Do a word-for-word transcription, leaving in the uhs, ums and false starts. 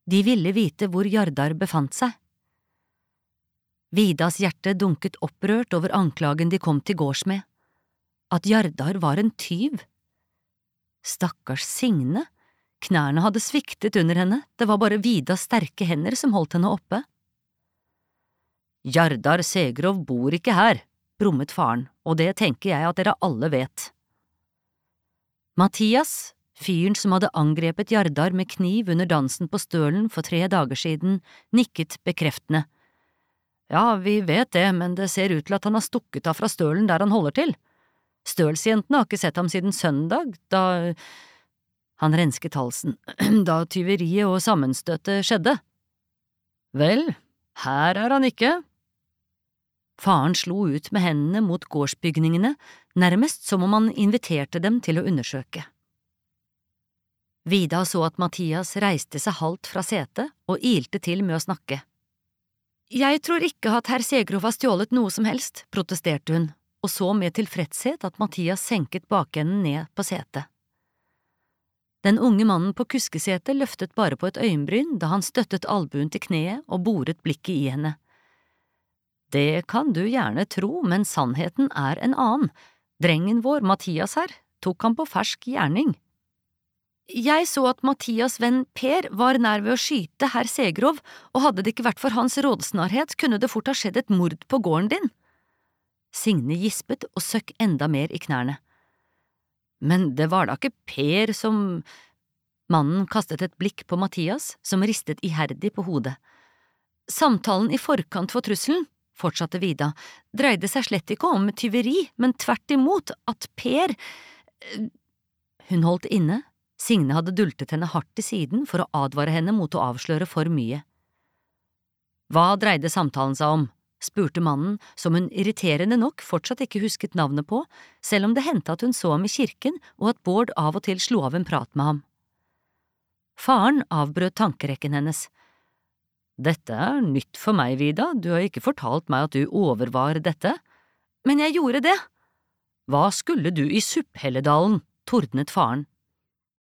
De ville vite hvor Jardar befant seg. Vidas hjerte dunket opprørt over anklagen de kom til gårds med. At Jardar var en tyv. Stakkars Signe, knærne hadde sviktet under henne, det var bare Vidas sterke hender som holdt henne oppe. Jardar Segrov bor ikke her, brummet faren, og det tenker jeg at dere alle vet. Mathias, fyren som hadde angrepet Jardar med kniv under dansen på Stølen for tre dager siden, nikket bekreftende. Ja, vi vet det, men det ser ut til at han har stukket av fra Stølen der han holder til. Stølsjentene har ikke sett ham siden søndag, da… Han rensket halsen, da tyveriet og sammenstøtet skjedde. Vel, her er han ikke. Faren slo ut med hendene mot gårdsbygningene, nærmest som om han inviterte dem til å undersøke. Vida så at Mathias reiste seg halvt fra setet og ilte til med å snakke. Jeg tror ikke at herr Segrov har stjålet noe som helst, protesterte hun, og så med tilfredshet at Mathias senket bakenden ned på setet. Den unge mannen på kuskesetet løftet bare på et øyenbryn da han støttet albuen til kneet og boret blikket i henne. Det kan du gjerne tro, men sannheten er en annen. Drengen vår, Mathias her, tok ham på fersk gjerning. Jeg så at Mathias' venn Per var nær ved å skyte herr Segrov, og hadde det ikke vært for hans rådsnarhet, kunne det fort ha skjedd et mord på gården din. Signe gispet og søkk enda mer i knærne. Men det var da ikke Per som… Mannen kastet et blikk på Mathias, som ristet iherdig på hodet. Samtalen i forkant for trusselen, fortsatte Vida, dreide seg slett ikke om tyveri, men tvert imot at Per… Hun holdt inne. Signe hadde dultet henne hardt til siden for å advare henne mot å avsløre for mye. Hva dreide samtalen seg om? Spurte mannen, som hun irriterende nok fortsatt ikke husket navnet på, selv om det hendte at hun så ham i kirken og at Bård av og til slo av en prat med ham. Faren avbrøt tankerekken hennes. Dette er nytt for meg, Vida, du har ikke fortalt meg at du overvar dette. Men jeg gjorde det. Hva skulle du i Supphelledalen, tordnet faren.